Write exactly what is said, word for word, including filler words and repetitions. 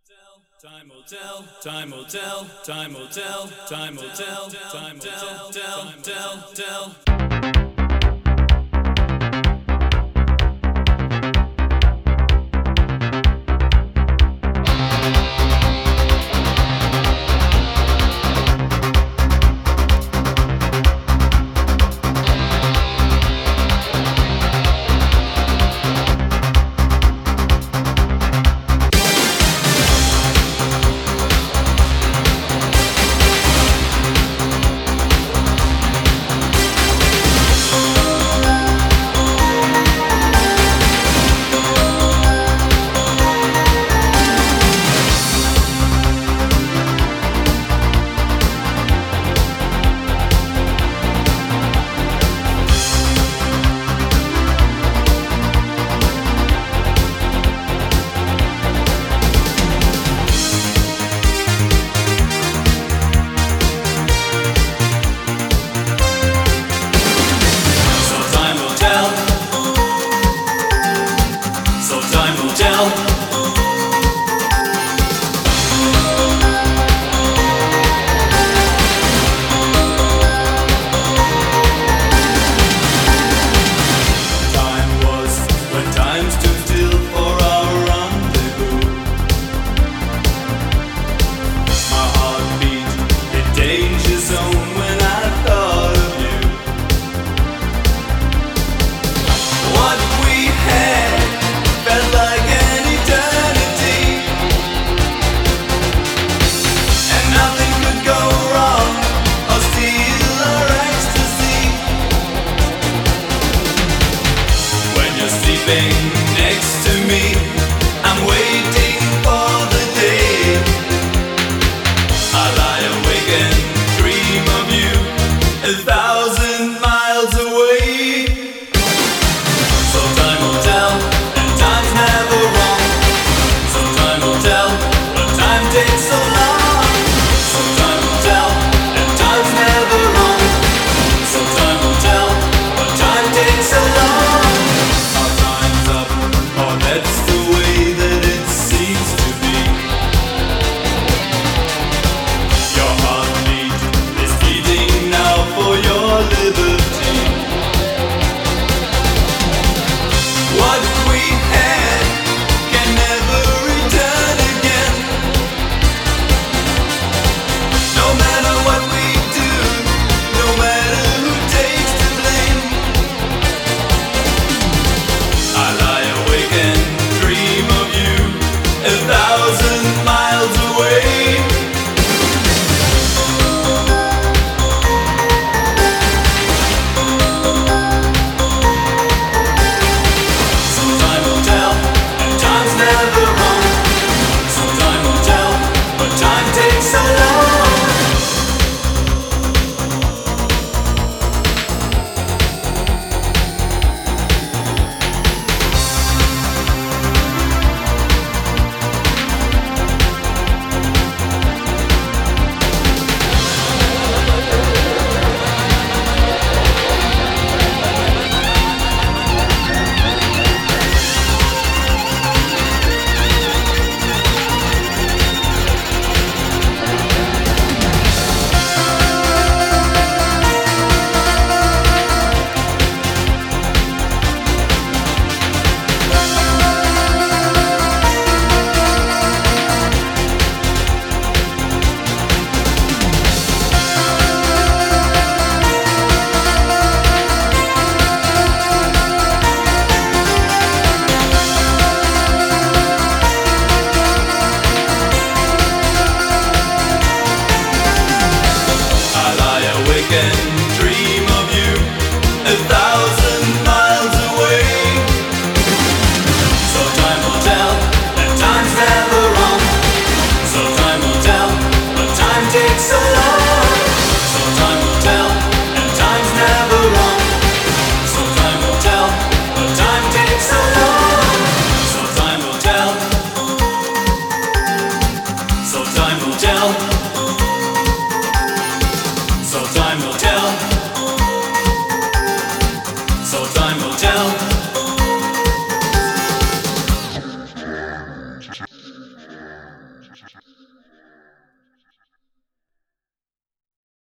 Time will tell, time will tell, time will tell, time will tell, time will tell, tell, tell, tell. Next to me, I'm waiting for the day I lie awake and dream of you a thousand miles away. So time will tell, and time's never wrong. So time will tell, but time takes so long. So time will tell, and time's never wrong. So time will tell, but time takes so long. That's the way that it seems to be. Your heartbeat is beating now for your liberty. What we had can never return again. No matter what we do, no matter who takes the blame, I lie awake and dream of you a thousand miles away. So time will tell, and time's never wrong. So time will tell, but time takes so long. And dream of you a thousand miles away. So time will tell, and time's never wrong. So time will tell, but time takes so long.